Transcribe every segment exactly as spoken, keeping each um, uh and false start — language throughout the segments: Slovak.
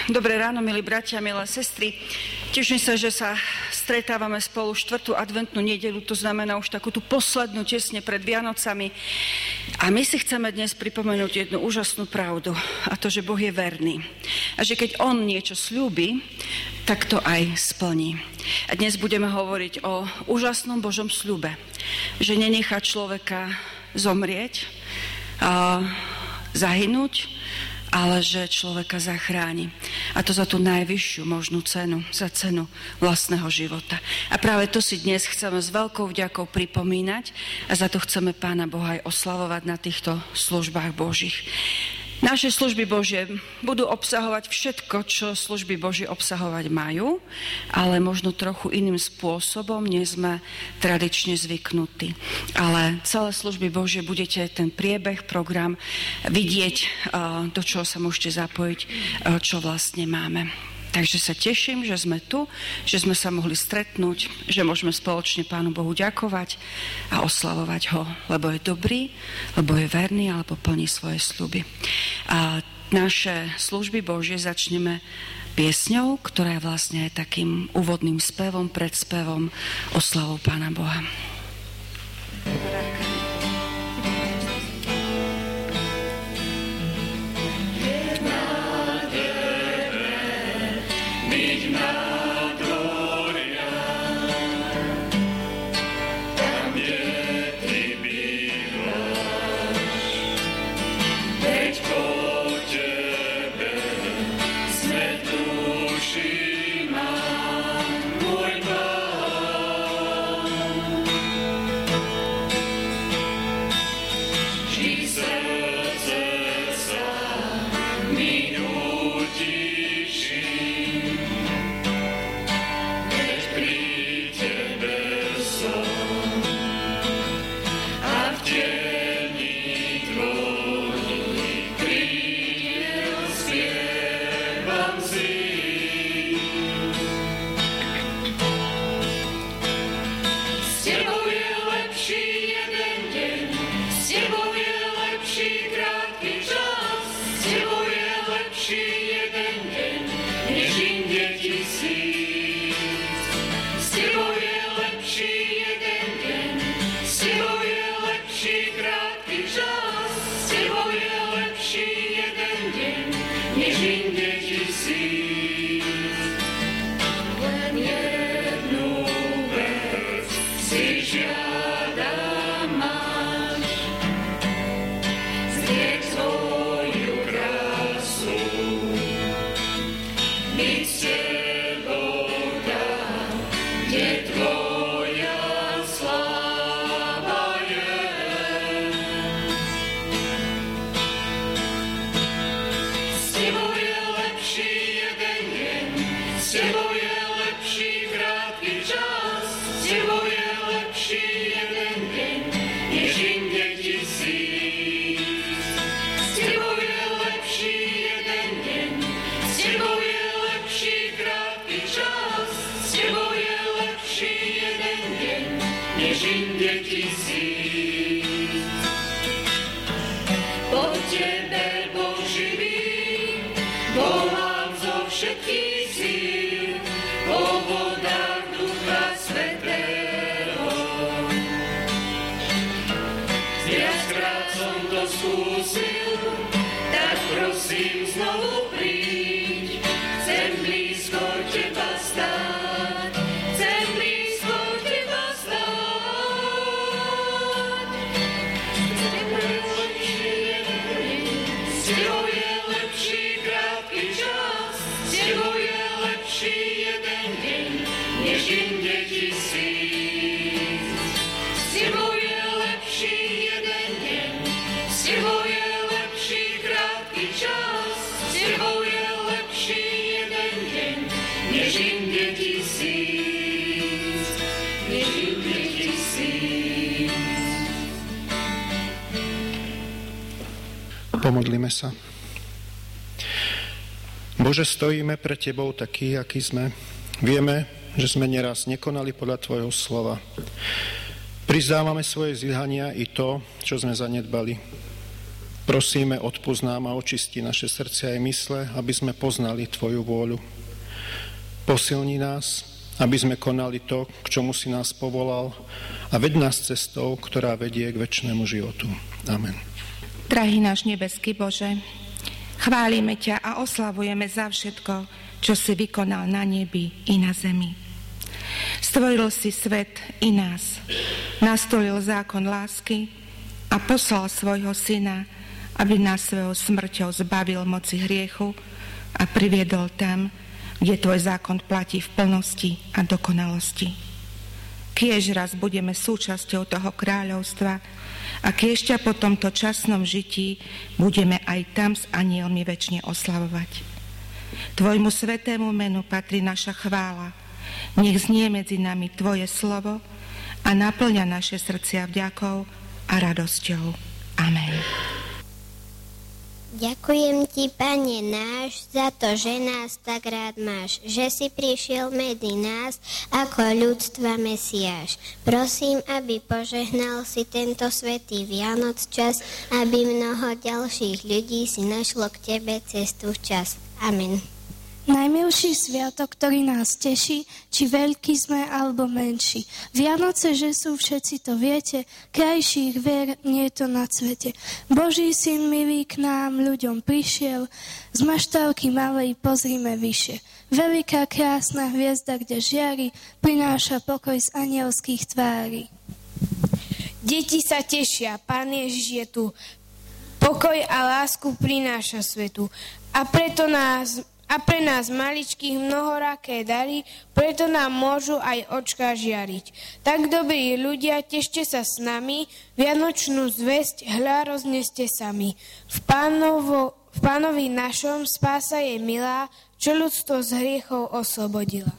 Dobré ráno, milí bratia, milé sestry. Teším sa, že sa stretávame spolu štvrtú adventnú nedeľu, to znamená už takú tú poslednú tesne pred Vianocami. A my si chceme dnes pripomenúť jednu úžasnú pravdu, a to, že Boh je verný. A že keď On niečo sľúbi, tak to aj splní. A dnes budeme hovoriť o úžasnom Božom sľube, že nenechá človeka zomrieť, a zahynúť, ale že človeka zachráni. A to za tú najvyššiu možnú cenu, za cenu vlastného života. A práve to si dnes chceme s veľkou vďakou pripomínať a za to chceme Pána Boha aj oslavovať na týchto službách Božích. Naše služby Božie budú obsahovať všetko, čo služby Božie obsahovať majú, ale možno trochu iným spôsobom, než sme tradične zvyknutí. Ale celé služby Božie budete ten priebeh, program vidieť, do čoho sa môžete zapojiť, čo vlastne máme. Takže sa teším, že sme tu, že sme sa mohli stretnúť, že môžeme spoločne Pánu Bohu ďakovať a oslavovať Ho, lebo je dobrý, lebo je verný, alebo plní svoje sľuby. A naše služby Božie začneme piesňou, ktorá je vlastne aj takým úvodným spevom, predspevom, oslavou Pána Boha. Pomodlíme sa. Bože, stojíme pred Tebou takí, akí sme. Vieme, že sme neraz nekonali podľa Tvojho slova. Priznávame svoje zlyhania i to, čo sme zanedbali. Prosíme, odpusť nám a očisti naše srdce aj mysle, aby sme poznali Tvoju vôľu. Posilni nás, aby sme konali to, k čomu si nás povolal, a veď nás cestou, ktorá vedie k večnému životu. Amen. Drahý náš nebeský Bože, chválime ťa a oslavujeme za všetko, čo si vykonal na nebi i na zemi. Stvoril si svet i nás, nastolil zákon lásky a poslal svojho syna, aby nás svojou smrťou zbavil moci hriechu a priviedol tam, kde tvoj zákon platí v plnosti a dokonalosti. Kiež raz budeme súčasťou toho kráľovstva a kiež ťa po tomto časnom žití budeme aj tam s anielmi večne oslavovať. Tvojmu svätému menu patrí naša chvála. Nech znie medzi nami tvoje slovo a naplňa naše srdcia vďakou a radosťou. Amen. Ďakujem ti, Pane náš, za to, že nás tak rád máš, že si prišiel medzi nás ako ľudstva Mesiáš. Prosím, aby požehnal si tento svätý Vianoc čas, aby mnoho ďalších ľudí si našlo k tebe cestu včas. Amen. Najmilší sviatok, ktorý nás teší, či veľký sme alebo menší. Vianoce, že sú všetci, to viete, krajších vier nie je to na svete. Boží syn milý k nám ľuďom prišiel, z maštálky malej pozrime vyššie. Veľká krásna hviezda, kde žiari, prináša pokoj z anielských tvári. Deti sa tešia, Pán Ježiš je tu. Pokoj a lásku prináša svetu. A preto nás A pre nás maličkých mnohoraké dary, preto nám môžu aj očká žiariť. Tak dobrí ľudia, tešte sa s nami, vianočnú zvesť hľa rozneste sami. V, pánovo, v Pánovi našom spása je milá, čo ľudstvo z hriechov oslobodila.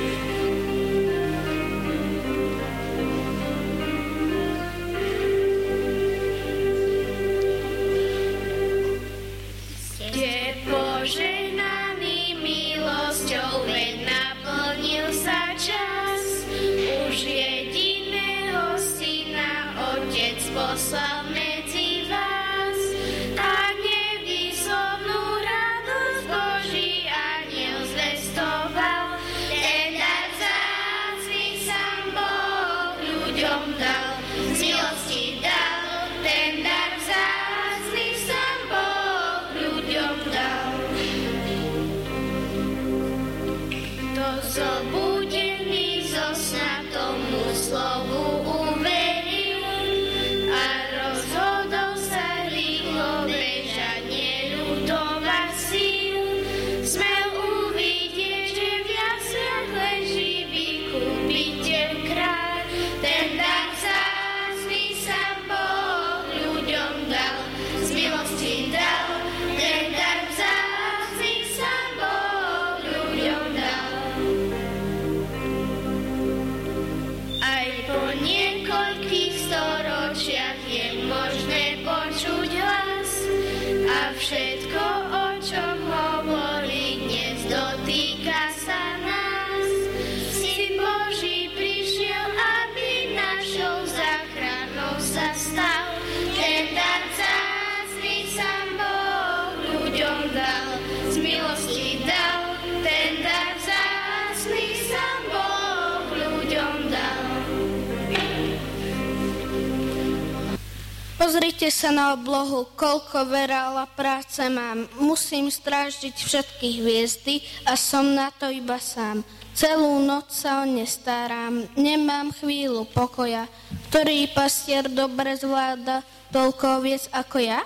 Poslal medzi vás a nevýslovnú radosť Boží anjel zvestoval. Ten dar vzácny sám Boh ľuďom dal, z milosti dal. Ten dar vzácny sám Boh ľuďom dal. To zobudený zo sna tomu slovu všetko, o čom hovorí dnes, dotýka sa nás. Syn Boží prišiel, aby našou záchranou sa stal. Ten dar vzácny sám Boh ľuďom dal, z milosti dal. Ten dar vzácny sám Boh ľuďom dal. Pozrite sa na oblohu, koľko verála práce mám. Musím strážiť všetky hviezdy a som na to iba sám. Celú noc sa o ne starám, nemám chvíľu pokoja. Ktorý pastier dobre zvláda toľko oviec ako ja?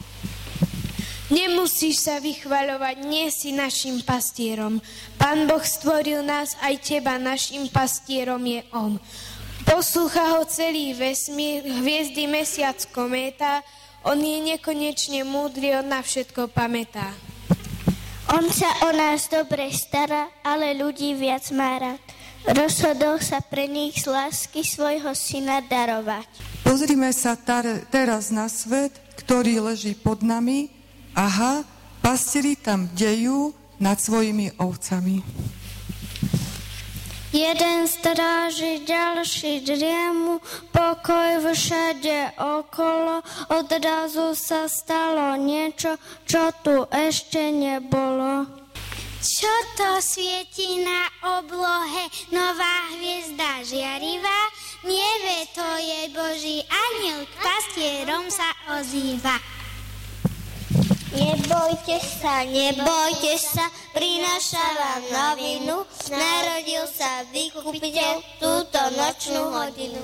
Nemusíš sa vychvaľovať, nie si našim pastierom. Pán Boh stvoril nás, aj teba, našim pastierom je On. Poslúcha ho celý vesmír, hviezdy, mesiac, kométa. On je nekonečne múdry, on na všetko pamätá. On sa o nás dobre stará, ale ľudí viac má rád. Rozhodol sa pre nich z lásky svojho syna darovať. Pozrime sa tar- teraz na svet, ktorý leží pod nami. Aha, pastieri tam bdejú nad svojimi ovcami. Jeden stráži, ďalší driemu, pokoj všade okolo, odrazu sa stalo niečo, čo tu ešte nebolo. Čo to svieti na oblohe, nová hviezda žiarivá? Nieve, to je Boží anjel, k pastierom sa ozýva. Nebojte sa, nebojte sa, prinášam vám novinu, narodil sa vykupiteľ túto nočnú hodinu.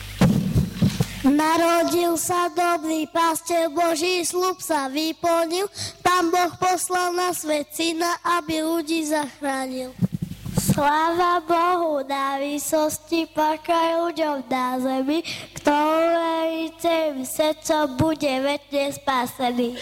Narodil sa dobrý pastier, Boží sľub sa vyplnil, Pán Boh poslal na svet syna, aby ľudí zachránil. Sláva Bohu na výsosti, pokoj ľuďom na zemi, kto uverí celým srdcom, bude večne spasený.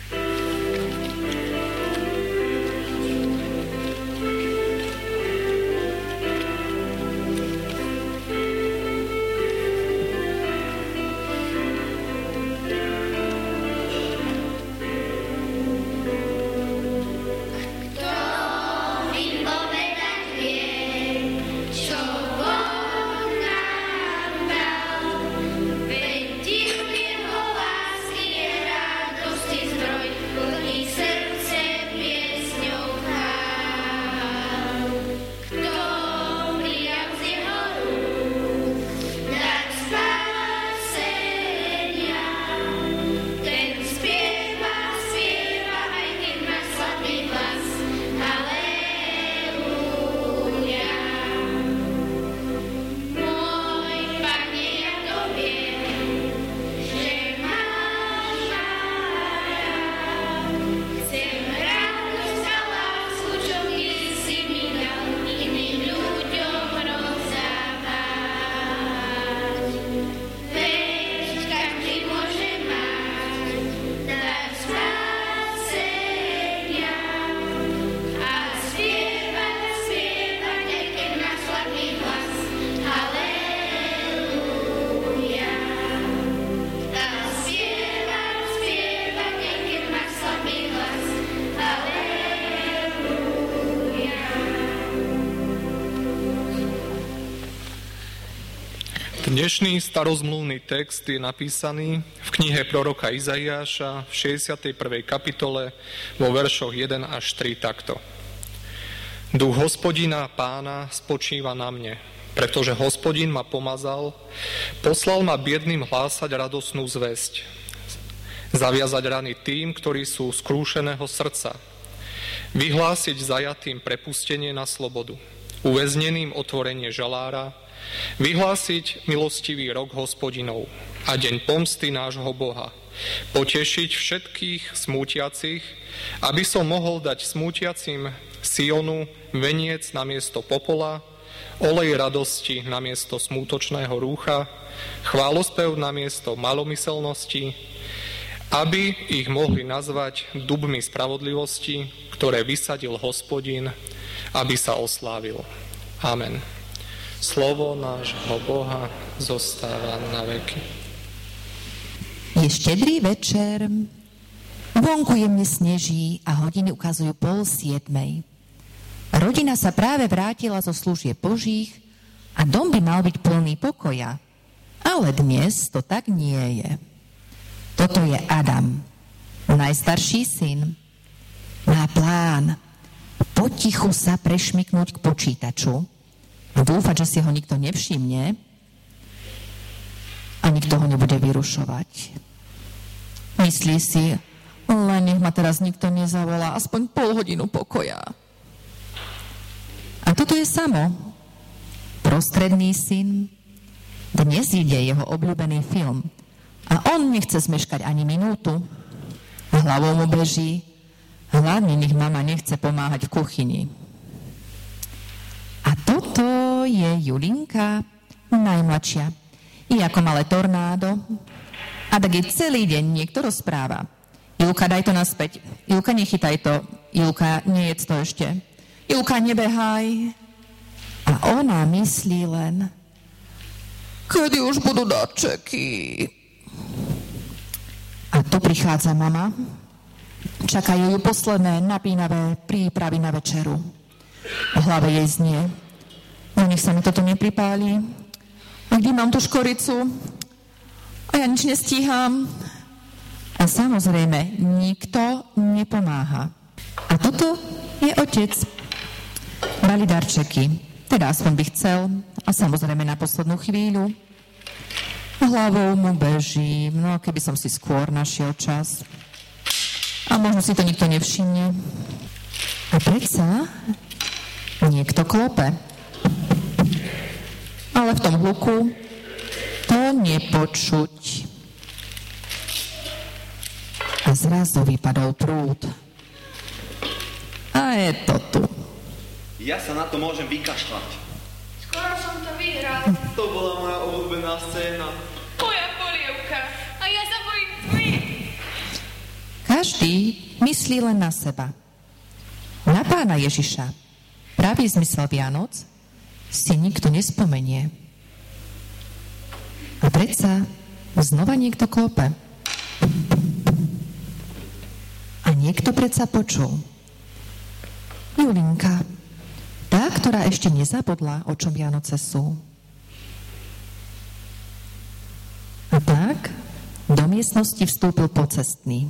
Dnešný starozmluvný text je napísaný v knihe proroka Izaiáša v šesťdesiatej prvej kapitole vo veršoch jeden až tri takto. Duch Hospodina Pána spočíva na mne, pretože Hospodin ma pomazal, poslal ma biedným hlásať radosnú zvesť, zaviazať rany tým, ktorí sú skrúšeného srdca, vyhlásiť zajatým prepustenie na slobodu, uväzneným otvorenie žalára, vyhlásiť milostivý rok Hospodinov a deň pomsty nášho Boha, potešiť všetkých smútiacich, aby som mohol dať smútiacim Sionu veniec namiesto popola, olej radosti namiesto smútočného rúcha, chválospev namiesto malomyselnosti, aby ich mohli nazvať dubmi spravodlivosti, ktoré vysadil Hospodin, aby sa oslávil. Amen. Slovo nášho Boha zostáva na veky. Je štedrý večer, vonku jemne sneží a hodiny ukazujú pol siedmej. Rodina sa práve vrátila zo služieb Božích a dom by mal byť plný pokoja. Ale dnes to tak nie je. Toto je Adam, najstarší syn. Má plán potichu sa prešmyknúť k počítaču a dúfať, že si ho nikto nevšimne a nikto ho nebude vyrušovať. Myslí si, len nech ma teraz nikto nezavolá, aspoň pol hodinu pokoja. A toto je Samo, prostredný syn. Dnes ide jeho obľúbený film a on nechce zmeškať ani minútu. Hlavou mu beží, hlavne nech mama nechce pomáhať v kuchyni. A toto je Julinka, najmladšia. Je ako malé tornádo. A tak jej celý deň niekto rozpráva. Julka, daj to naspäť. Julka, nechytaj to. Julka, nejedz to ešte. Julka, nebehaj. A ona myslí len, kedy už budú darčeky. A tu prichádza mama. Čakajú ju posledné napínavé prípravy na večeru. V hlave jej znie, No nech sa mi toto nepripáli. A kde mám tú škoricu? A ja nič nestíham. A samozrejme, nikto nepomáha. A toto je otec. Bali darčeky. Teda aspoň by chcel. A samozrejme na poslednú chvíľu. Hlavou mu beží. No, keby som si skôr našiel čas. A možno si to nikto nevšimne. A predsa niekto klope. Ale v tom hluku to nepočuť. A zrazu vypadol prúd. A je to tu. Ja sa na to môžem vykašľať. Skoro som to vyhral. To bola moja obľúbená scéna. Moja polievka. A ja sa bojím tmy. Každý myslí len na seba. Na Pána Ježiša, pravý zmysel Vianoc, si nikto nespomenie. A predsa znova niekto klope. A niekto predsa počul. Julinka, tá, ktorá ešte nezabudla, o čom Vianoce sú. A tak do miestnosti vstúpil pocestný.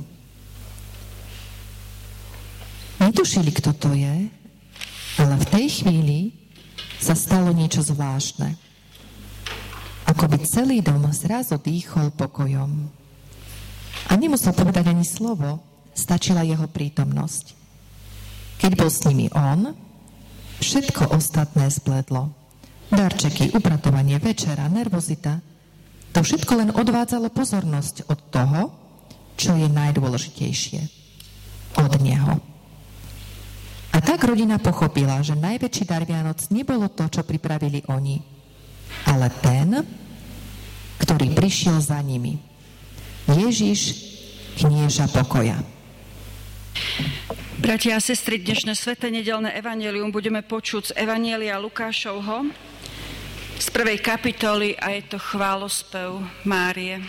Netušili, kto to je, ale v tej chvíli sa stalo niečo zvláštne. Ako by celý dom zrazu dýchol pokojom. A nemusel povedať ani slovo, stačila jeho prítomnosť. Keď bol s nimi on, všetko ostatné zbledlo. Darčeky, upratovanie, večera, nervozita, to všetko len odvádzalo pozornosť od toho, čo je najdôležitejšie. Od neho. A tak rodina pochopila, že najväčší dar Vianoc nebolo to, čo pripravili oni, ale ten, ktorý prišiel za nimi. Ježiš, knieža pokoja. Bratia a sestry, dnešné sväté nedeľné evanjelium budeme počuť z Evanjelia Lukášovho z prvej kapitoly a je to chválospev Márie.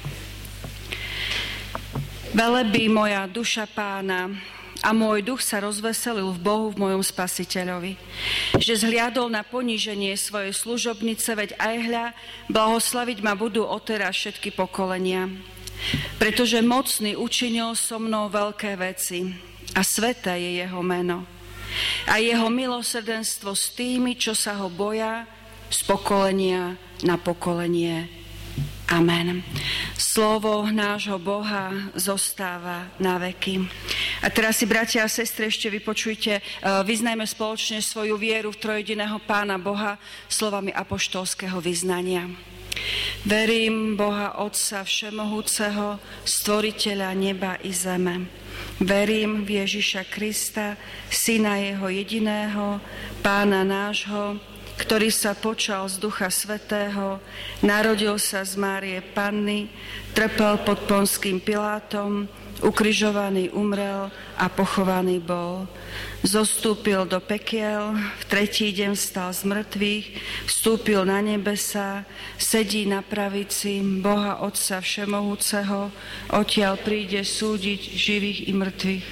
Velebí moja duša Pána, a môj duch sa rozveselil v Bohu, v mojom Spasiteľovi, že zhliadol na poníženie svojej služobnice, veď aj hľa, blahoslaviť ma budú odteraz všetky pokolenia. Pretože mocný učinil so mnou veľké veci a sväté je jeho meno. A jeho milosrdenstvo s tými, čo sa ho boja, z pokolenia na pokolenie. Amen. Slovo nášho Boha zostáva na veky. A teraz si, bratia a sestry, ešte vypočujte, vyznajme spoločne svoju vieru v trojjediného Pána Boha slovami apoštolského vyznania. Verím Boha Otca Všemohúceho, stvoriteľa neba i zeme. Verím v Ježiša Krista, Syna jeho jediného, Pána nášho, ktorý sa počal z Ducha Svätého, narodil sa z Márie Panny, trpel pod Ponským Pilátom, ukrižovaný umrel a pochovaný bol. Zostúpil do pekiel, v tretí deň vstal z mŕtvych, vstúpil na nebesá, sedí na pravici Boha Otca Všemohúceho, odtiaľ príde súdiť živých i mŕtvych.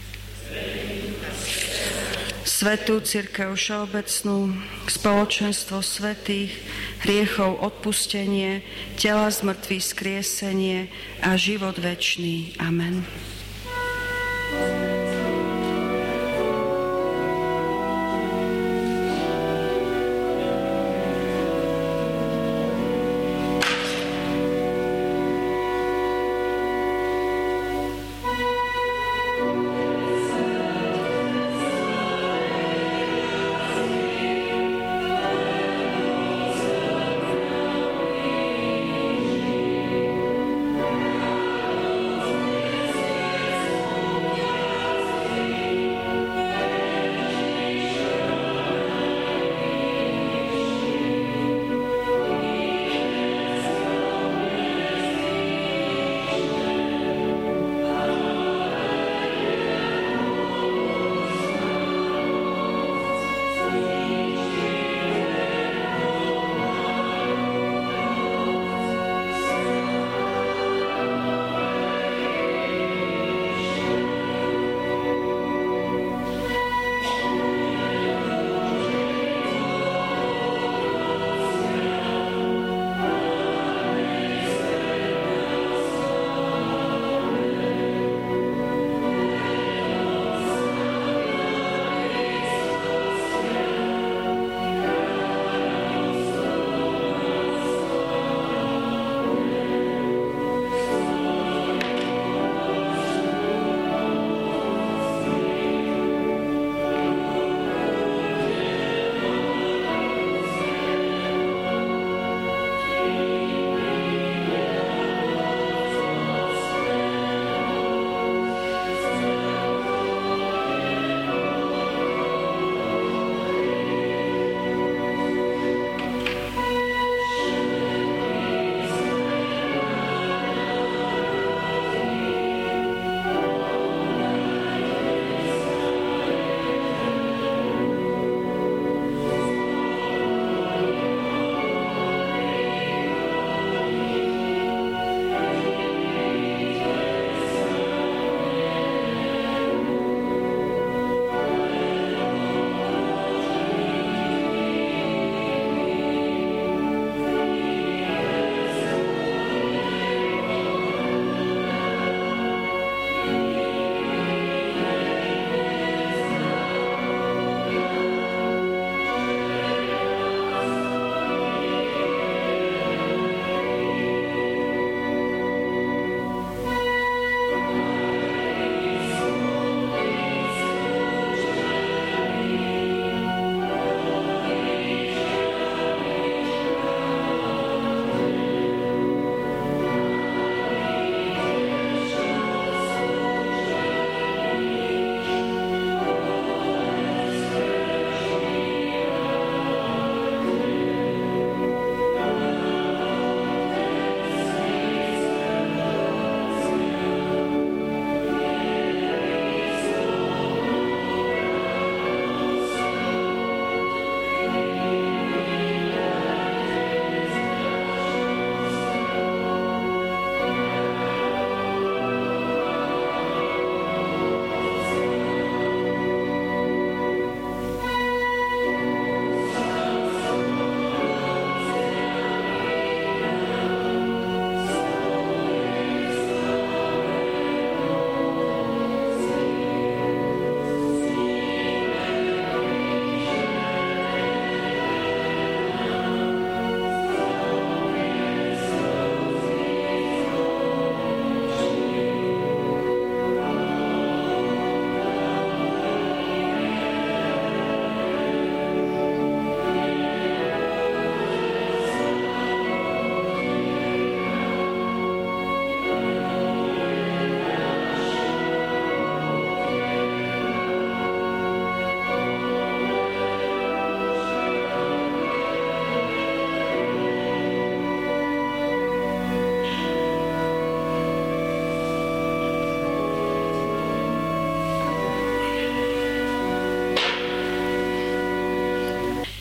Svätú cirkev všeobecnú, spoločenstvo svätých, hriechov odpustenie, tela z mŕtvych skriesenie a život večný. Amen.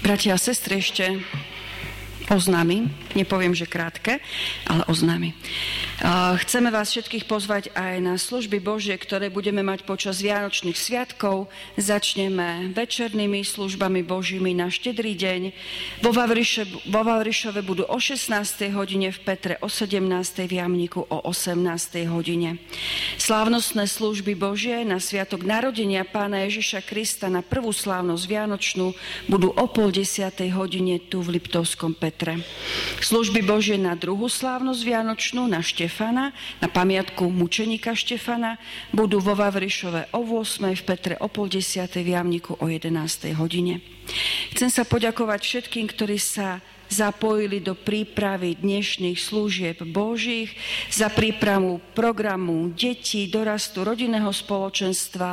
Bratia a sestry, ešte oznámy, nepoviem, že krátke, ale oznámy. Chceme vás všetkých pozvať aj na služby Božie, ktoré budeme mať počas Vianočných sviatkov. Začneme večernými službami Božími na Štedrý deň. Vo Vavrišove, vo Vavrišove budú o šestnástej hodine, v Petre o sedemnástej, v Jamníku o osemnástej hodine. Slávnostné služby Božie na sviatok narodenia Pána Ježiša Krista na prvú slávnosť Vianočnú budú o pol desiatej hodine tu v Liptovskom Petre. Služby Božie na druhú slávnosť Vianočnú na Štefana, na pamiatku mučeníka Štefana, budú vo Vavrišove o ôsmej, v Petre o pol desiatej, v Jamníku o jedenástej hodine. Chcem sa poďakovať všetkým, ktorí sa zapojili do prípravy dnešných služieb Božích, za prípravu programu detí, dorastu rodinného spoločenstva,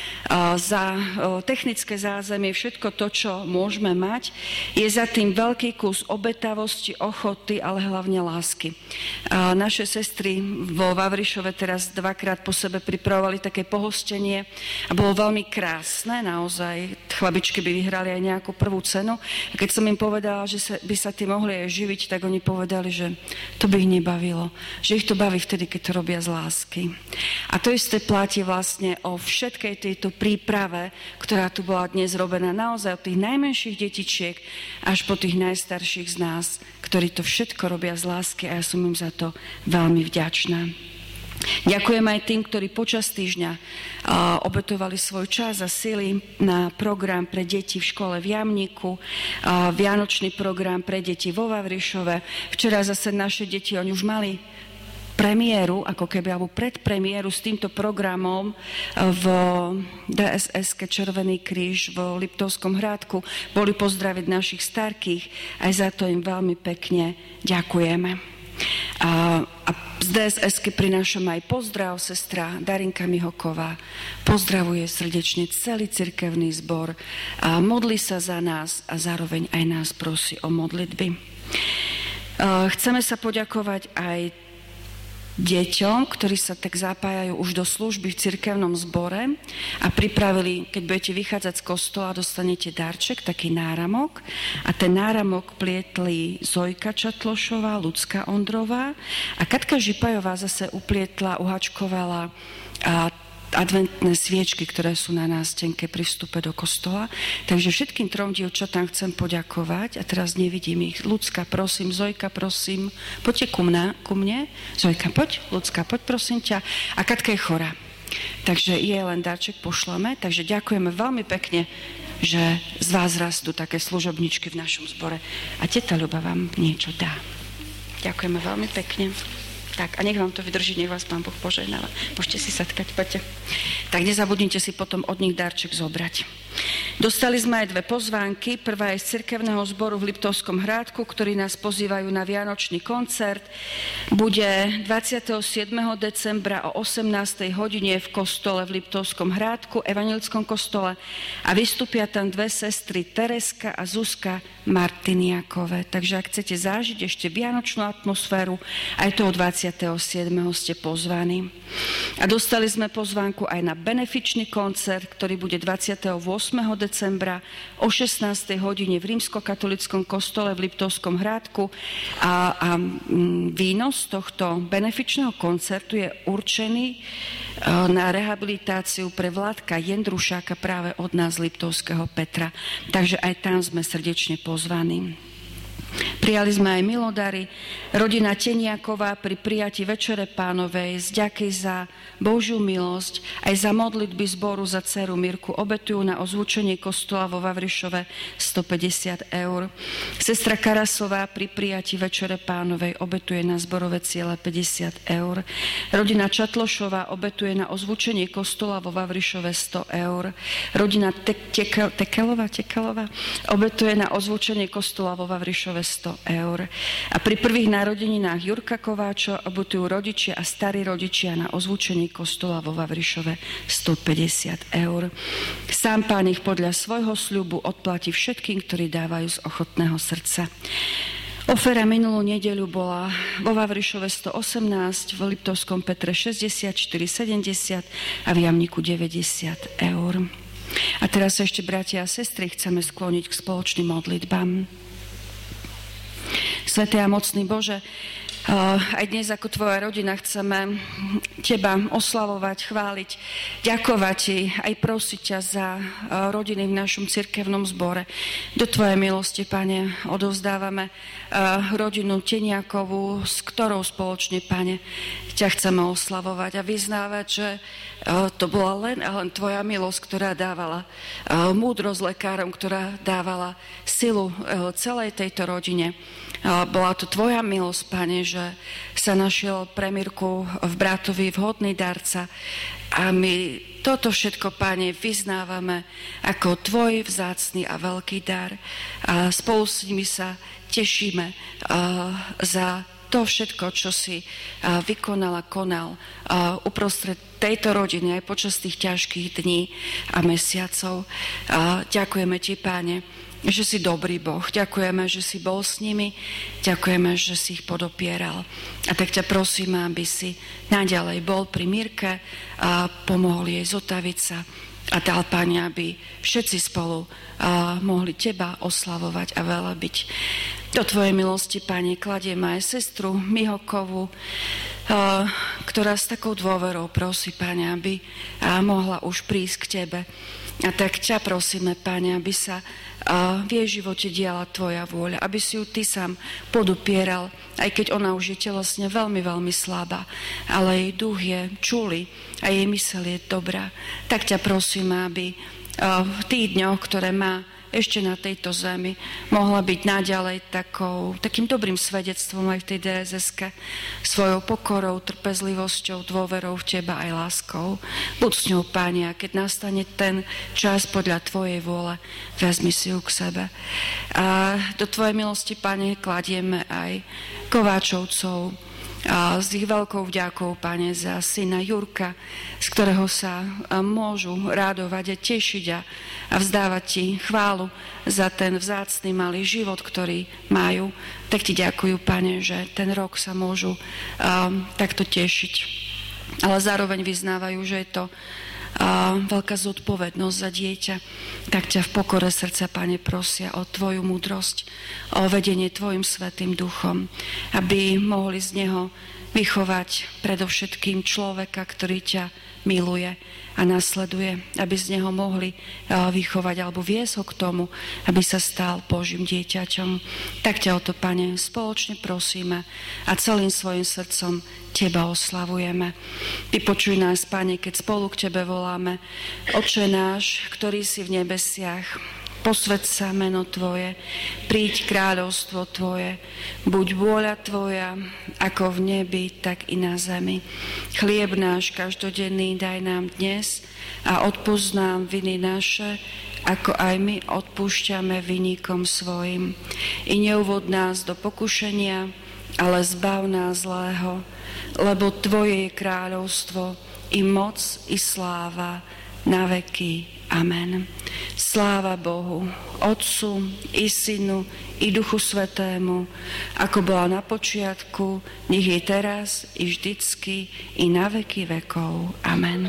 za technické zázemie, všetko to, čo môžeme mať. Je za tým veľký kus obetavosti, ochoty, ale hlavne lásky. Naše sestry vo Vavrišove teraz dvakrát po sebe pripravovali také pohostenie a bolo veľmi krásne, naozaj. Chlabičky by vyhrali aj nejakú prvú cenu. A keď som im povedala, že sa, by sa tým mohli aj živiť, tak oni povedali, že to by ich nebavilo. Že ich to baví vtedy, keď to robia z lásky. A to isté platí vlastne o všetkej tejto príprave, ktorá tu bola dnes robená naozaj od tých najmenších detičiek až po tých najstarších z nás, ktorí to všetko robia z lásky a ja som im za to veľmi vďačná. Ďakujem aj tým, ktorí počas týždňa uh, obetovali svoj čas a sily na program pre deti v škole v Jamníku, uh, vianočný program pre deti vo Vavrišove. Včera zase naše deti, oni už mali premiéru, ako keby, alebo predpremiéru s týmto programom v dé es eske Červený kríž v Liptovskom Hrádku. Boli pozdraviť našich starkých, aj za to im veľmi pekne ďakujeme. A, a z dé es esky prinášam aj pozdrav, sestra Darinka Mihoková pozdravuje srdečne celý cirkevný zbor a modlí sa za nás a zároveň aj nás prosí o modlitby. Chceme sa poďakovať aj deťom, ktorí sa tak zapájajú už do služby v cirkevnom zbore a pripravili, keď budete vychádzať z kostola, dostanete darček, taký náramok a ten náramok plietli Zojka Čatlošová, Lucka Ondrová a Katka Žipajová zase uplietla, uhačkovala a adventné sviečky, ktoré sú na nástenke pri vstupe do kostola. Takže všetkým trom dievčatám chcem poďakovať a teraz nevidím ich. Lucka, prosím, Zojka, prosím, poďte ku mne, ku mne. Zojka, poď, Lucka, poď, prosím ťa. A Katka je chorá. Takže jej len darček pošleme. Takže ďakujeme veľmi pekne, že z vás rastú také služobničky v našom zbore. A teta Ľuba vám niečo dá. Ďakujeme veľmi pekne. Tak, a nech vám to vydrží, nech vás Pán Boh požehnáva. Môžete si sadkať, poďte. Tak nezabudnite si potom od nich darček zobrať. Dostali sme aj dve pozvánky. Prvá je z cirkevného zboru v Liptovskom Hrádku, ktorí nás pozývajú na vianočný koncert. Bude dvadsiateho siedmeho decembra o osemnástej hodine v kostole v Liptovskom Hrádku, evanjelickom kostole, a vystúpia tam dve sestry, Tereska a Zuzka Martiniakové. Takže ak chcete zážiť ešte vianočnú atmosféru, aj toho dvadsiateho siedmeho ste pozvaní. A dostali sme pozvánku aj na benefičný koncert, ktorý bude dvadsiateho ôsmeho decembra o šestnástej hodine v rímskokatolickom kostole v Liptovskom Hrádku. A, a výnos tohto benefičného koncertu je určený na rehabilitáciu pre Vládka Jendrušáka práve od nás z Liptovského Petra. Takže aj tam sme srdečne pozvaní. Prijali sme aj milodary. Rodina Teniaková pri prijati Večere Pánovej z ďaky za Božiu milosť aj za modlitby zboru za dceru Mirku obetujú na ozvučenie kostola vo Vavrišove stopäťdesiat eur. Sestra Karasová pri prijati Večere Pánovej obetuje na zborové ciele päťdesiat eur. Rodina Čatlošová obetuje na ozvučenie kostola vo Vavrišove sto eur. Rodina Tekelová Tekelová Tekelová obetuje na ozvučenie kostola vo Vavrišove sto eur. A pri prvých narodeninách Jurka Kováčo obetujú rodičia a starí rodičia na ozvučenie kostola vo Vavrišove stopäťdesiat eur. Sám Pán ich podľa svojho sľubu odplatí všetkým, ktorí dávajú z ochotného srdca. Ofera minulú nedeľu bola vo Vavrišove sto osemnásť, v Liptovskom Petre šesťdesiatštyri sedemdesiat a v Jamníku deväťdesiat eur. A teraz ešte, bratia a sestry, chceme skloniť k spoločným modlitbám. Svätý a mocný Bože, aj dnes ako tvoja rodina chceme teba oslavovať, chváliť, ďakovať ti, aj prosiť ťa za rodiny v našom cirkevnom zbore. Do tvojej milosti, Pane, odovzdávame rodinu Teniakovú, s ktorou spoločne, Pane, ťa chceme oslavovať a vyznávať, že to bola len a len tvoja milosť, ktorá dávala múdrosť lekárom, ktorá dávala silu celej tejto rodine. Bola to tvoja milosť, Pane, že sa našiel pre Mirku v bratovi vhodný darca a my toto všetko, Pane, vyznávame ako tvoj vzácny a veľký dar a spolu s nimi sa tešíme za to všetko, čo si vykonal a konal uprostred tejto rodiny aj počas tých ťažkých dní a mesiacov. Ďakujeme ti, Pane, že si dobrý Boh. Ďakujeme, že si bol s nimi. Ďakujeme, že si ich podopieral. A tak ťa prosím, aby si naďalej bol pri Mirke a pomohol jej zotaviť sa a dal, Pane, aby všetci spolu a, mohli teba oslavovať a velebiť. Do tvojej milosti, Pane, kladiem aj sestru Mihokovú, a, ktorá s takou dôverou prosí, Pane, aby a, mohla už prísť k tebe. A tak ťa prosíme, Pane, aby sa a v jej živote diala tvoja vôľa, aby si ju ty sám podupieral, aj keď ona už je telesne veľmi, veľmi slabá, ale jej duch je čulý a jej myseľ je dobrá. Tak ťa prosíme, aby v tých dňoch, ktoré má ešte na tejto zemi, mohla byť naďalej takou, takým dobrým svedectvom aj v tej dé es eske, svojou pokorou, trpezlivosťou, dôverou v teba aj láskou. Buď s ňou, Pane, a keď nastane ten čas podľa tvojej vôle, vezmi si ju k sebe. A do tvojej milosti, Pane, kladieme aj Kováčovcov, a s ich veľkou vďakou, Pane, za syna Jurka, z ktorého sa môžu radovať a tešiť a, a vzdávať ti chválu za ten vzácny malý život, ktorý majú. Tak ti ďakujú, Pane, že ten rok sa môžu um, takto tešiť. Ale zároveň vyznávajú, že je to a veľká zodpovednosť za dieťa, tak ťa v pokore srdca, Pane, prosia o tvoju múdrosť, o vedenie tvojim svätým duchom, aby mohli z neho vychovať predovšetkým človeka, ktorý ťa miluje a nasleduje, aby z neho mohli vychovať alebo viesť ho k tomu, aby sa stal Božím dieťaťom. Tak ťa o to, Pane, spoločne prosíme a celým svojim srdcom teba oslavujeme. Vypočuj nás, Pane, keď spolu k tebe voláme. Otče náš, ktorý si v nebesiach, posväť sa meno tvoje, príď kráľovstvo tvoje, buď vôľa tvoja, ako v nebi, tak i na zemi. Chlieb náš každodenný daj nám dnes a odpusť nám viny naše, ako aj my odpúšťame viníkom svojim. I neuvod nás do pokušenia, ale zbav nás zlého, lebo tvoje je kráľovstvo, i moc, i sláva, na veky. Amen. Sláva Bohu, Otcu, i Synu, i Duchu Svätému, ako bola na počiatku, nech je teraz, i vždycky, i na veky vekov. Amen.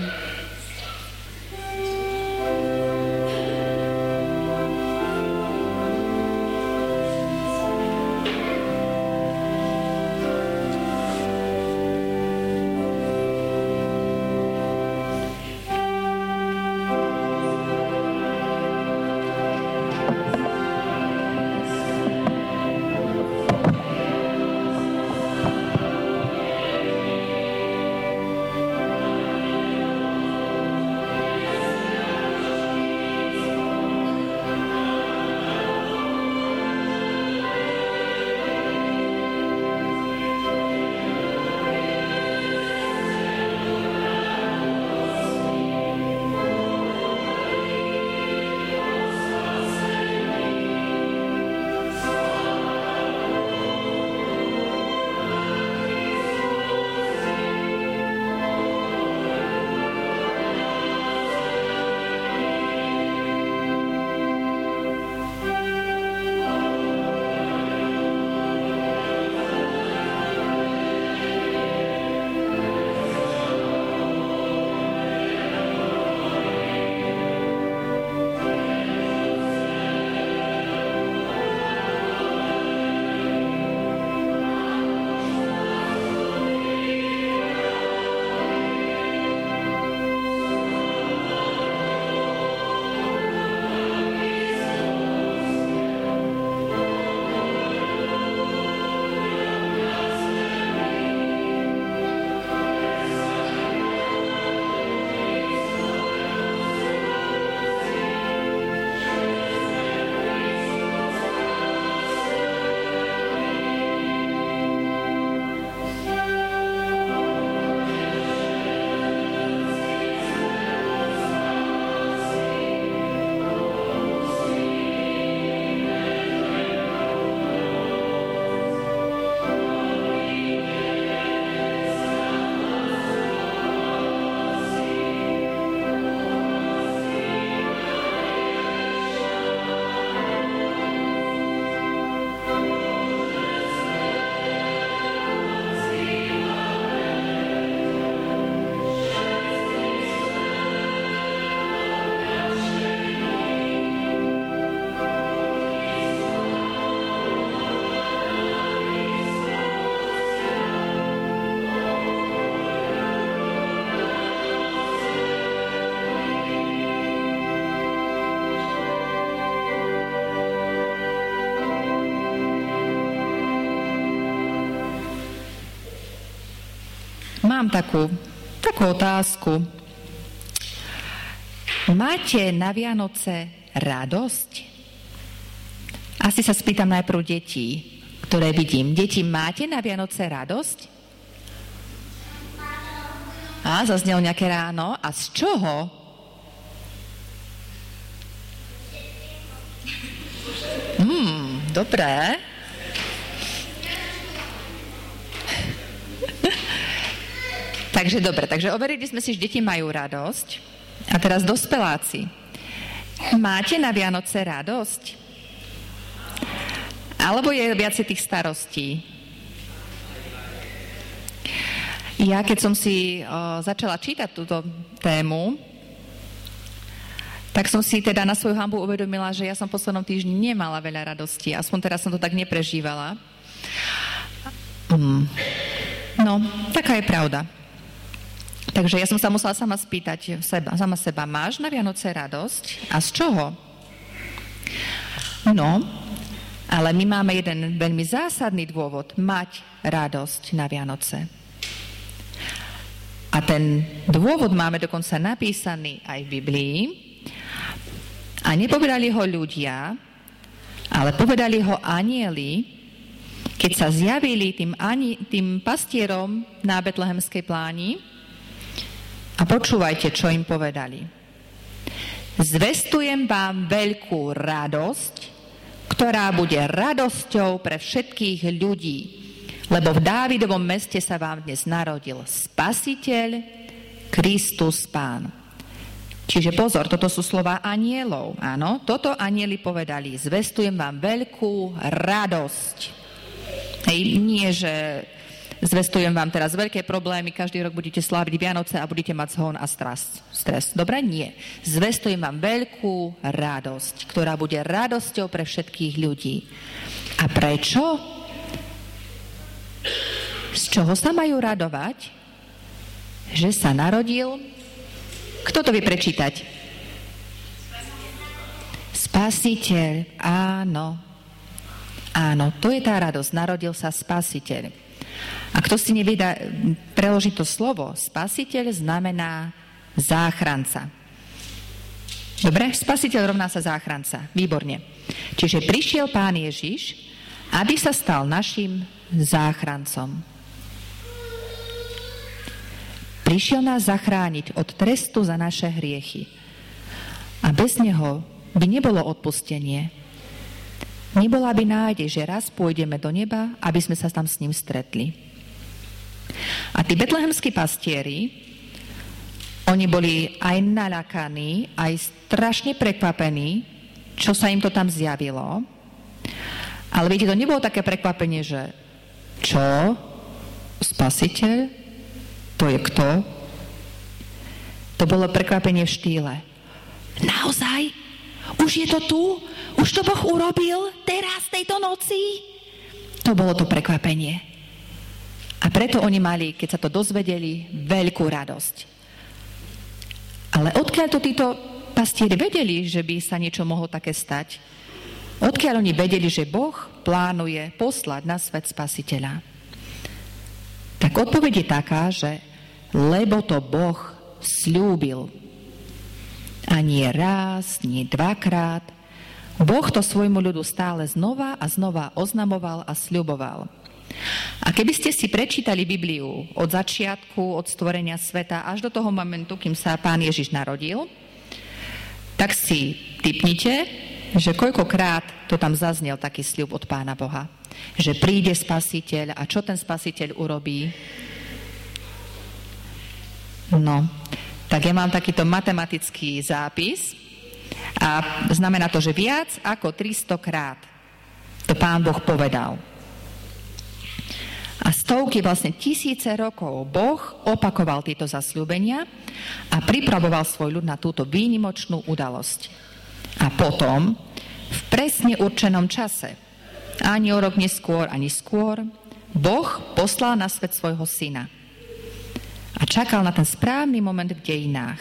mám takú, takú otázku. Máte na Vianoce radosť? Asi sa spýtam najprv detí, ktoré vidím. Deti, máte na Vianoce radosť? Á, zaznelo nejaké ráno. A z čoho? Hmm, dobré. Takže dobre, takže overili sme si, že deti majú radosť. A teraz dospeláci. Máte na Vianoce radosť? Alebo je viacej tých starostí? Ja, keď som si o, začala čítať túto tému, tak som si teda na svoju hanbu uvedomila, že ja som v poslednom týždni nemala veľa radosti. Aspoň teraz som to tak neprežívala. Mm. No, taká je pravda. Takže ja som sa musela sama spýtať seba, sama seba, máš na Vianoce radosť? A z čoho? No, ale my máme jeden veľmi zásadný dôvod mať radosť na Vianoce. A ten dôvod máme dokonca napísaný aj v Biblii. A nepovedali ho ľudia, ale povedali ho anjeli, keď sa zjavili tým, ani, tým pastierom na Betlehemskej pláni. A počúvajte, čo im povedali. Zvestujem vám veľkú radosť, ktorá bude radosťou pre všetkých ľudí, lebo v Dávidovom meste sa vám dnes narodil Spasiteľ, Kristus Pán. Čiže pozor, toto sú slova anjelov. Áno, toto anjeli povedali. Zvestujem vám veľkú radosť. Hej, nie, že zvestujem vám teraz veľké problémy, každý rok budete sláviť Vianoce a budete mať zhon a stres. stres. Dobre? Nie. Zvestujem vám veľkú radosť, ktorá bude radosťou pre všetkých ľudí. A prečo? Z čoho sa majú radovať? Že sa narodil? Kto to vie prečítať? Spasiteľ. Áno. Áno, to je tá radosť. Narodil sa Spasiteľ. A kto si nevie preložiť to slovo, Spasiteľ znamená záchranca. Dobre? Spasiteľ rovná sa záchranca. Výborne. Čiže prišiel Pán Ježiš, aby sa stal našim záchrancom. Prišiel nás zachrániť od trestu za naše hriechy. A bez neho by nebolo odpustenie. Nebola by nádej, že raz pôjdeme do neba, aby sme sa tam s ním stretli. A tí betlehemskí pastieri, oni boli aj naľakaní, aj strašne prekvapení, čo sa im to tam zjavilo. Ale viete, to nebolo také prekvapenie, že čo? Spasiteľ? To je kto? To bolo prekvapenie v štýle. Naozaj? Už je to tu? Už to Boh urobil teraz, tejto noci? To bolo to prekvapenie. A preto oni mali, keď sa to dozvedeli, veľkú radosť. Ale odkiaľ to títo pastieri vedeli, že by sa niečo mohlo také stať? Odkiaľ oni vedeli, že Boh plánuje poslať na svet Spasiteľa? Tak odpoveď je taká, že lebo to Boh sľúbil. A nie raz, nie dvakrát. Boh to svojmu ľudu stále znova a znova oznamoval a sľuboval. A keby ste si prečítali Bibliu od začiatku, od stvorenia sveta až do toho momentu, kým sa Pán Ježiš narodil, tak si tipnite, že koľkokrát to tam zaznel taký sľub od Pána Boha. Že príde Spasiteľ a čo ten Spasiteľ urobí? No, tak ja mám takýto matematický zápis a znamená to, že viac ako tristokrát to Pán Boh povedal. A stovky, vlastne tisíce rokov Boh opakoval tieto zasľúbenia a pripravoval svoj ľud na túto výnimočnú udalosť. A potom, v presne určenom čase, ani o rok neskôr, ani skôr, Boh poslal na svet svojho syna. A čakal na ten správny moment v dejinách.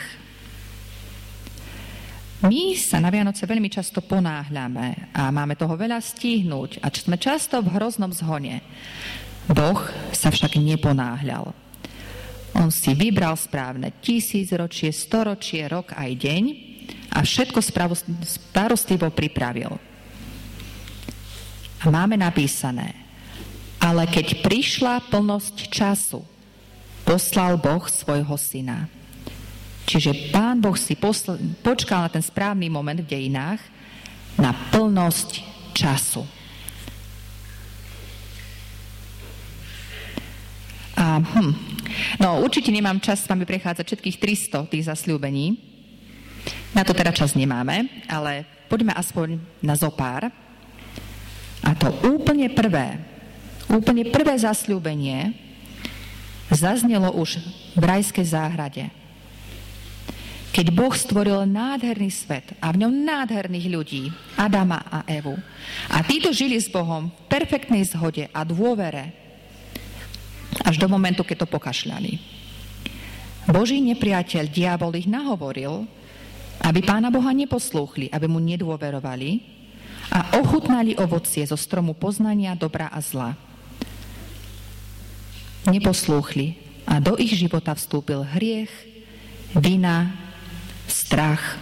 My sa na Vianoce veľmi často ponáhľame a máme toho veľa stihnúť a sme často v hroznom zhone. Boh sa však neponáhľal. On si vybral správne tisícročie, storočie, rok aj deň a všetko starostlivo pripravil. A máme napísané: ale keď prišla plnosť času, poslal Boh svojho syna. Čiže Pán Boh si posl- počkal na ten správny moment v dejinách, na plnosť času. A, hm, no určite nemám čas s vami prechádzať všetkých tristo tých zasľúbení. Na to teda čas nemáme, ale poďme aspoň na zopár. A to úplne prvé, úplne prvé zasľúbenie zaznelo už v rajskej záhrade. Keď Boh stvoril nádherný svet a v ňom nádherných ľudí, Adama a Evu. A títo žili s Bohom v perfektnej zhode a dôvere, až do momentu, keď to pokašľali. Boží nepriateľ, diabol, ich nahovoril, aby Pána Boha neposlúchli, aby mu nedôverovali a ochutnali ovocie zo stromu poznania dobra a zla. Neposlúchli a do ich života vstúpil hriech, vina, strach.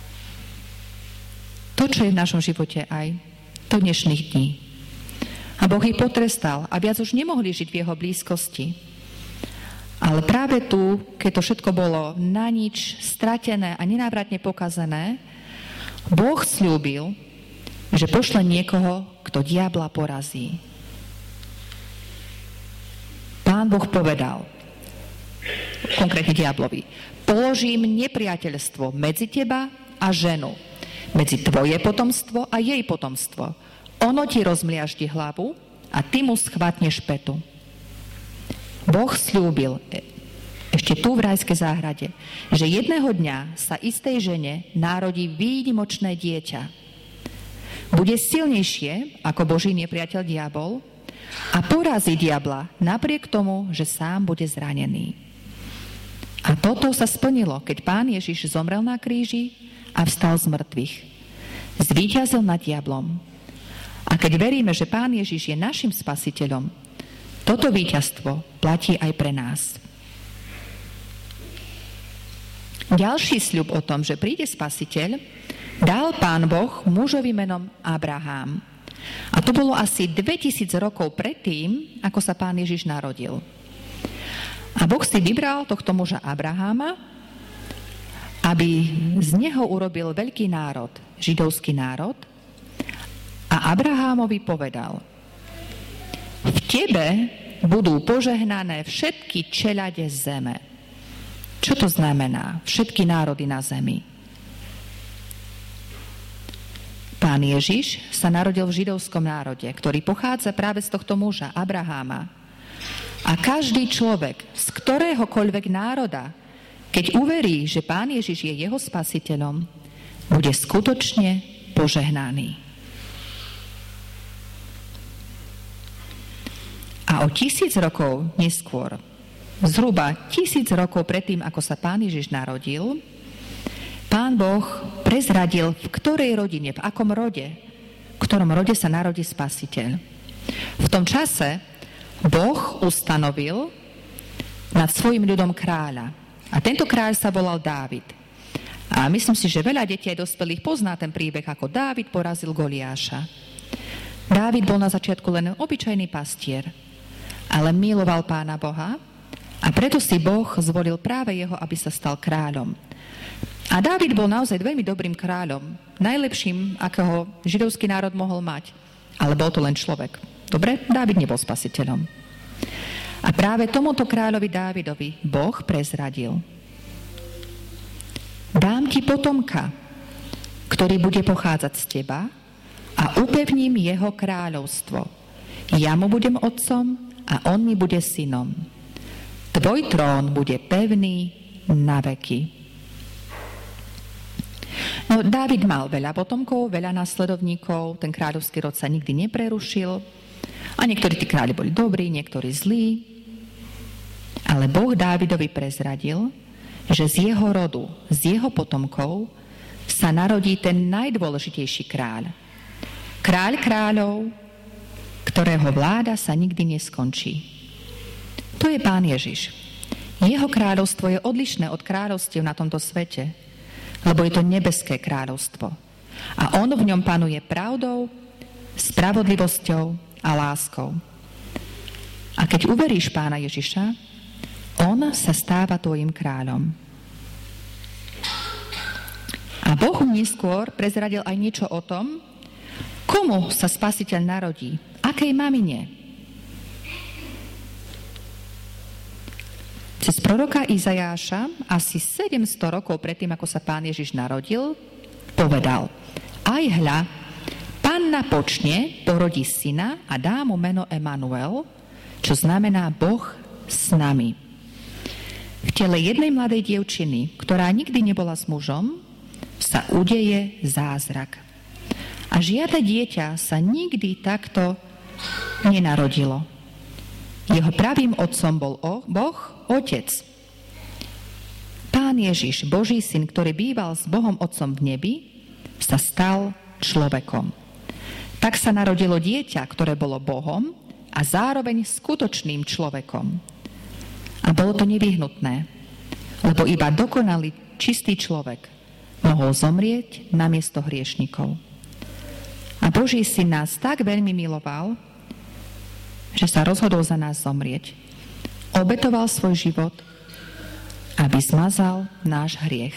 To, čo je v našom živote aj do dnešných dní. A Boh ich potrestal a viac už nemohli žiť v jeho blízkosti. Ale práve tu, keď to všetko bolo na nič, stratené a nenávratne pokazané, Boh sľúbil, že pošle niekoho, kto diabla porazí. Pán Boh povedal, konkrétne diablovi: položím nepriateľstvo medzi teba a ženu, medzi tvoje potomstvo a jej potomstvo. Ono ti rozmliaždi hlavu a ty mu schvatneš petu. Boh sľúbil ešte tu v rajskej záhrade, že jedného dňa sa istej žene narodí výnimočné dieťa. Bude silnejšie ako Boží nepriateľ diabol a porazí diabla napriek tomu, že sám bude zranený. A toto sa splnilo, keď Pán Ježiš zomrel na kríži a vstal z mŕtvych. Zvíťazil nad diablom. A keď veríme, že Pán Ježiš je našim spasiteľom, toto víťazstvo platí aj pre nás. Ďalší sľub o tom, že príde spasiteľ, dal Pán Boh mužovi menom Abrahám. A to bolo asi dvetisíc rokov predtým, ako sa Pán Ježiš narodil. A Boh si vybral tohto muža Abraháma, aby z neho urobil veľký národ, židovský národ. A Abrahámovi povedal: v tebe budú požehnané všetky čeľade zeme. Čo to znamená? Všetky národy na zemi. Pán Ježiš sa narodil v židovskom národe, ktorý pochádza práve z tohto muža, Abraháma. A každý človek z ktoréhokoľvek národa, keď uverí, že Pán Ježiš je jeho spasiteľom, bude skutočne požehnaný. A o tisíc rokov neskôr, zhruba tisíc rokov predtým, ako sa Pán Ježiš narodil, Pán Boh prezradil, v ktorej rodine, v akom rode, v ktorom rode sa narodí spasiteľ. V tom čase Boh ustanovil nad svojim ľudom kráľa. A tento kráľ sa volal Dávid. A myslím si, že veľa detí aj dospelých pozná ten príbeh, ako Dávid porazil Goliáša. Dávid bol na začiatku len obyčajný pastier, ale miloval Pána Boha a preto si Boh zvolil práve jeho, aby sa stal kráľom. A Dávid bol naozaj veľmi dobrým kráľom, najlepším, akého židovský národ mohol mať, ale bol to len človek. Dobre, Dávid nebol spasiteľom. A práve tomuto kráľovi Dávidovi Boh prezradil: dám ti potomka, ktorý bude pochádzať z teba a upevním jeho kráľovstvo. Ja mu budem otcom a on mi bude synom. Tvoj trón bude pevný na veky. No, Dávid mal veľa potomkov, veľa následovníkov, ten kráľovský rod sa nikdy neprerušil a niektorí tí kráľi boli dobrí, niektorí zlí. Ale Boh Dávidovi prezradil, že z jeho rodu, z jeho potomkov sa narodí ten najdôležitejší kráľ. Kráľ kráľov, ktorého vláda sa nikdy neskončí. To je Pán Ježiš. Jeho kráľovstvo je odlišné od kráľovstiev na tomto svete, lebo je to nebeské kráľovstvo. A on v ňom panuje pravdou, spravodlivosťou a láskou. A keď uveríš Pána Ježiša, on sa stáva tvojim kráľom. A Boh neskôr prezradil aj niečo o tom, komu sa Spasiteľ narodí, akej mamine. Cez proroka Izajáša asi sedemsto rokov predtým, ako sa Pán Ježiš narodil, povedal: Aj hľa, panna počne, porodí syna a dá mu meno Emanuel, čo znamená Boh s nami. V tele jednej mladej dievčiny, ktorá nikdy nebola s mužom, sa udeje zázrak. A žiadne dieťa sa nikdy takto nenarodilo. Jeho pravým otcom bol Boh, Otec. Pán Ježiš, Boží syn, ktorý býval s Bohom Otcom v nebi, sa stal človekom. Tak sa narodilo dieťa, ktoré bolo Bohom a zároveň skutočným človekom. A bolo to nevyhnutné, lebo iba dokonalý, čistý človek mohol zomrieť namiesto hriešnikov. A Boží syn nás tak veľmi miloval, že sa rozhodol za nás zomrieť. Obetoval svoj život, aby zmazal náš hriech.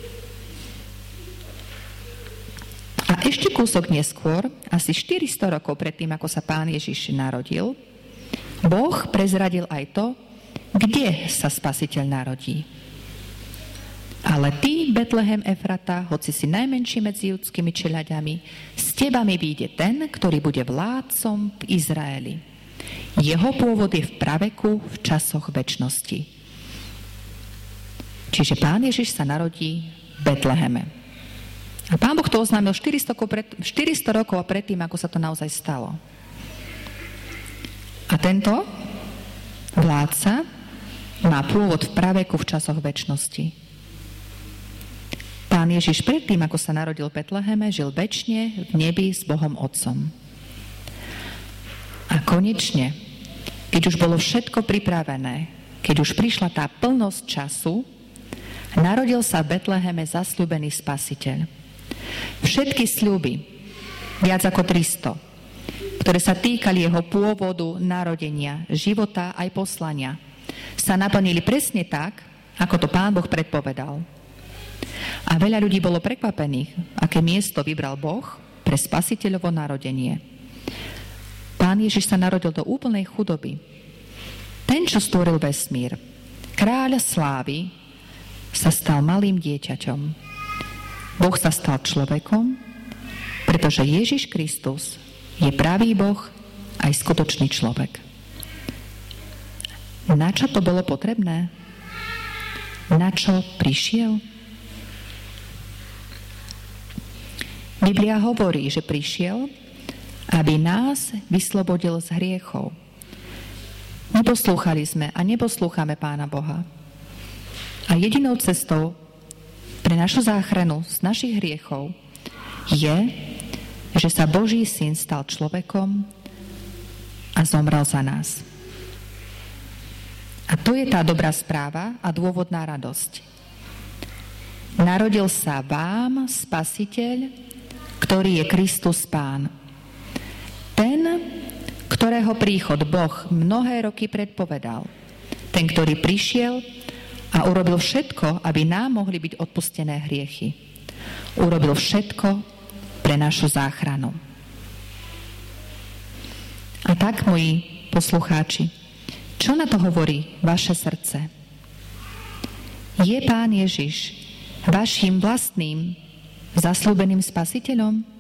A ešte kúsok neskôr, asi štyristo rokov predtým, ako sa Pán Ježiš narodil, Boh prezradil aj to, kde sa Spasiteľ narodí. Ale ty, Betlehem Efrata, hoci si najmenší medzi judskými čeľaďami, s teba mi vyjde ten, ktorý bude vládcom v Izraeli. Jeho pôvod je v praveku, v časoch večnosti. Čiže Pán Ježiš sa narodí v Betleheme. A Pán Boh to oznámil štyristo rokov predtým, ako sa to naozaj stalo. A tento vládca má pôvod v praveku, v časoch večnosti. Pán Ježiš predtým, ako sa narodil v Betleheme, žil večne v nebi s Bohom Otcom. A konečne, keď už bolo všetko pripravené, keď už prišla tá plnosť času, narodil sa v Betleheme zasľúbený Spasiteľ. Všetky sľuby, viac ako tristo, ktoré sa týkali jeho pôvodu, narodenia, života aj poslania, sa naplnili presne tak, ako to Pán Boh predpovedal. A veľa ľudí bolo prekvapených, aké miesto vybral Boh pre Spasiteľovo narodenie. Pán Ježiš sa narodil do úplnej chudoby. Ten, čo stvoril vesmír, kráľ slávy, sa stal malým dieťaťom. Boh sa stal človekom, pretože Ježiš Kristus je pravý Boh aj skutočný človek. Na čo to bolo potrebné? Na čo prišiel? Biblia hovorí, že prišiel, aby nás vyslobodil z hriechov. Neposlúchali sme a neposlúchame Pána Boha. A jedinou cestou pre našu záchranu z našich hriechov je, že sa Boží syn stal človekom a zomrel za nás. A to je tá dobrá správa a dôvodná radosť. Narodil sa vám Spasiteľ, ktorý je Kristus Pán. Ten, ktorého príchod Boh mnohé roky predpovedal. Ten, ktorý prišiel a urobil všetko, aby nám mohli byť odpustené hriechy. Urobil všetko pre našu záchranu. A tak, moji poslucháči, čo na to hovorí vaše srdce? Je Pán Ježiš vašim vlastným zasľúbeným Spasiteľom?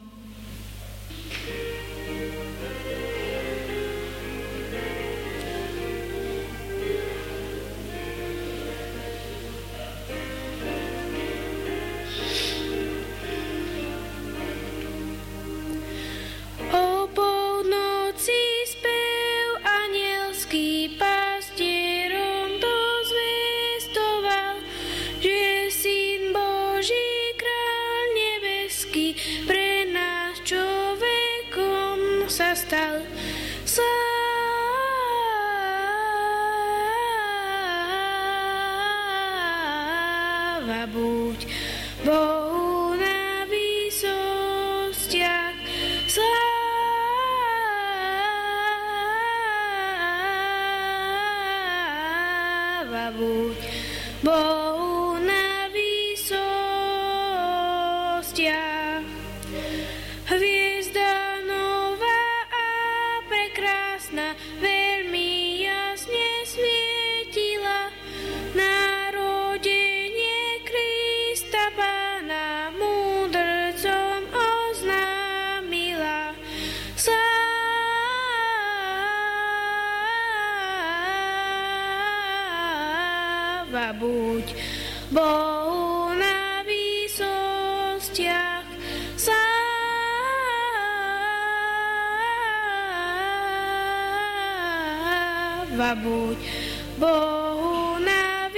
buď. Bohu na výsostiach sláva buď. Bohu na výsostiach. Hviezda nová a prekrásna veľmi jasne svietila. Narodenie Krista Pána múdrcom oznámila. Sláva buď Bohu na výsostiach. Sláva buď Bohu na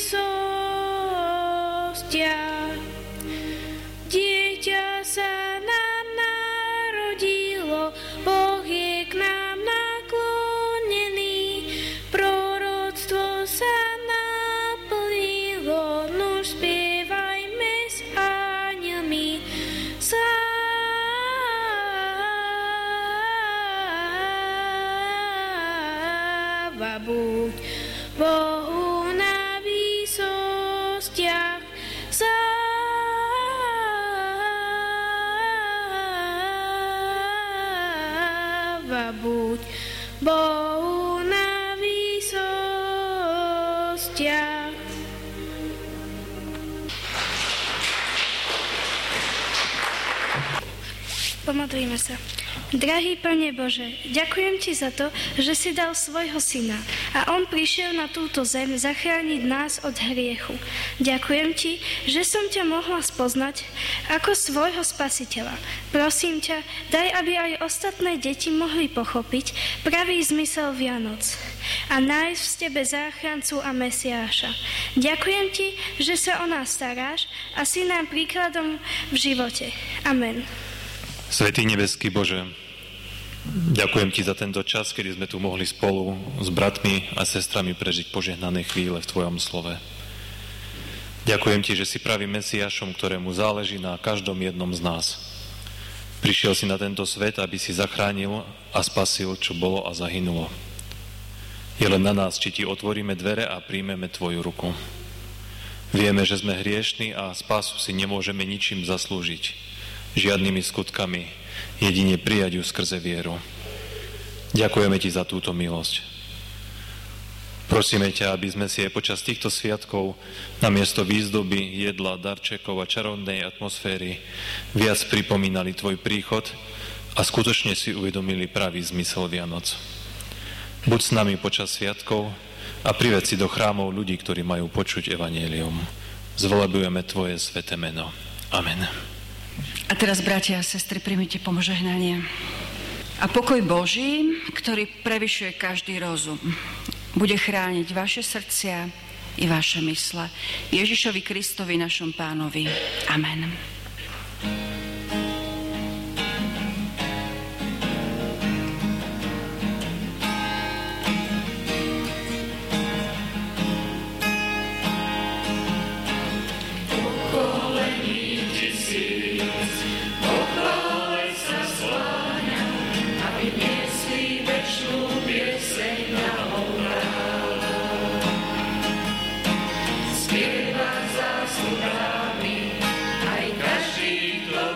výsostiach. Dieťa sa nám narodilo, Boh je k nám naklonený. Proroctvo sa naplnilo, nuž spievajme s anjelmi. Sláva buď Bohu na výsostiach. Sláva buď Bohu na výsostiach. Pomodlíme sa. Drahý Pane Bože, ďakujem Ti za to, že si dal svojho syna a on prišiel na túto zem zachrániť nás od hriechu. Ďakujem Ti, že som ťa mohla spoznať ako svojho spasiteľa. Prosím ťa, daj, aby aj ostatné deti mohli pochopiť pravý zmysel Vianoc a nájsť v Tebe záchrancu a Mesiáša. Ďakujem Ti, že sa o nás staráš a si nám príkladom v živote. Amen. Svätý nebeský Bože, ďakujem Ti za tento čas, kedy sme tu mohli spolu s bratmi a sestrami prežiť požehnané chvíle v Tvojom slove. Ďakujem Ti, že si pravým Mesiášom, ktorému záleží na každom jednom z nás. Prišiel si na tento svet, aby si zachránil a spasil, čo bolo a zahynulo. Je len na nás, či Ti otvoríme dvere a príjmeme Tvoju ruku. Vieme, že sme hriešni a spásu si nemôžeme ničím zaslúžiť. Žiadnymi skutkami, jedine prijať ju skrze vieru. Ďakujeme Ti za túto milosť. Prosíme ťa, aby sme si aj počas týchto sviatkov namiesto výzdoby, jedla, darčekov a čarovnej atmosféry viac pripomínali Tvoj príchod a skutočne si uvedomili pravý zmysel Vianoc. Buď s nami počas sviatkov a prived si do chrámov ľudí, ktorí majú počuť evanjelium. Zvelebujeme Tvoje sväté meno. Amen. A teraz, bratia a sestry, príjmite požehnanie. A pokoj Boží, ktorý prevyšuje každý rozum, bude chrániť vaše srdcia i vaše mysle. Ježišovi Kristovi, našom Pánovi. Amen. Spieva za slugami, aj každý, kto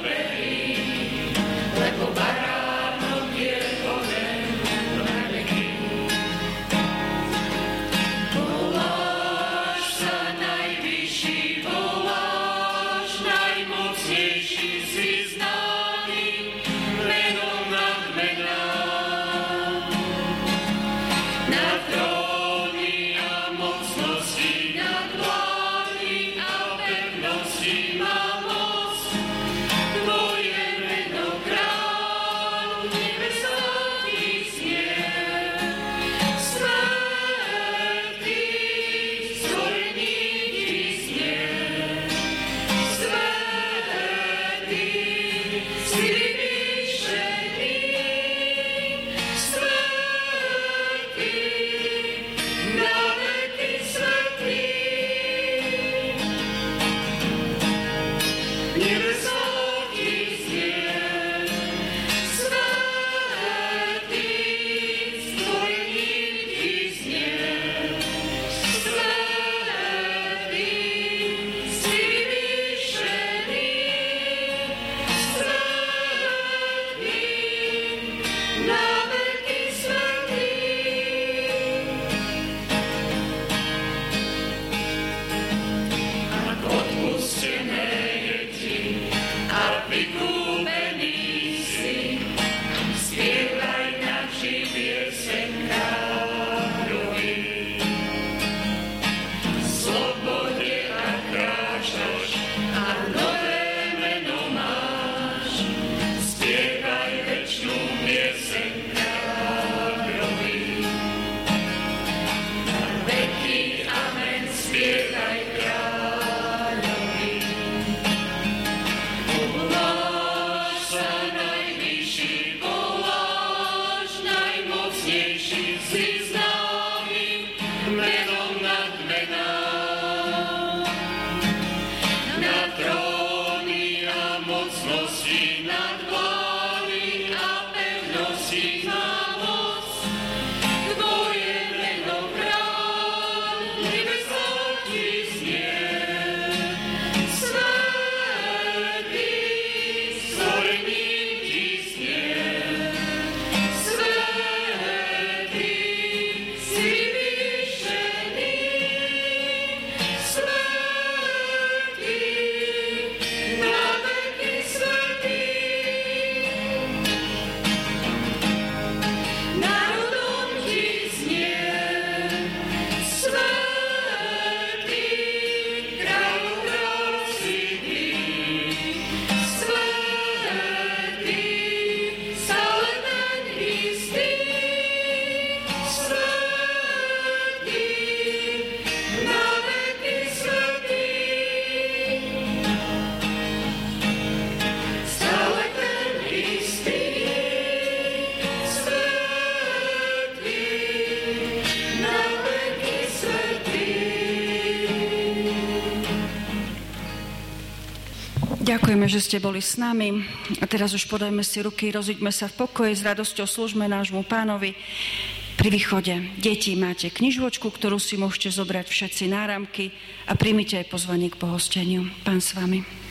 Ďakujeme, že ste boli s nami. A teraz už podajme si ruky, rozíďme sa v pokoji, s radosťou slúžme nášmu Pánovi. Pri východe deti máte knižočku, ktorú si môžete zobrať všetci náramky a príjmite aj pozvanie k bohosteniu. Pán s vami.